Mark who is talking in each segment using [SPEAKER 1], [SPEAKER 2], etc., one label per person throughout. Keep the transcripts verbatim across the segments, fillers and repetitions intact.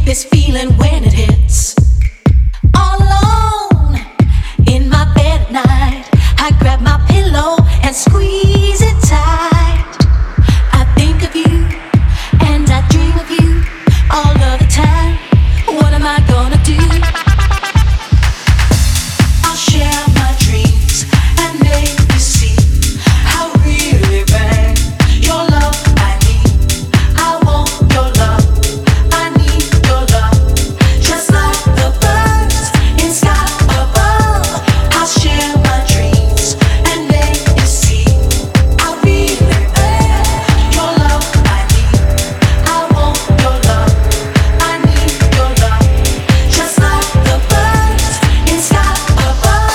[SPEAKER 1] this feeling when it hits. All alone in my bed at night, I grab my pillow and squeeze it tight. I think of you and I dream of you all of the time. What am I gonna do? I'll share my dreams and make you see how really bad your love I need. I want your love, I need your love, just like the birds in sky above. I'll share my dreams and make you see how really bad your love I need. I want your love, I need your love, just like the birds in sky above.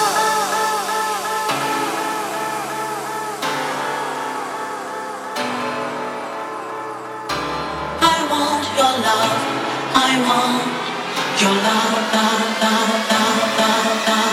[SPEAKER 1] I want your love, I want your love, love, love, love, love, love.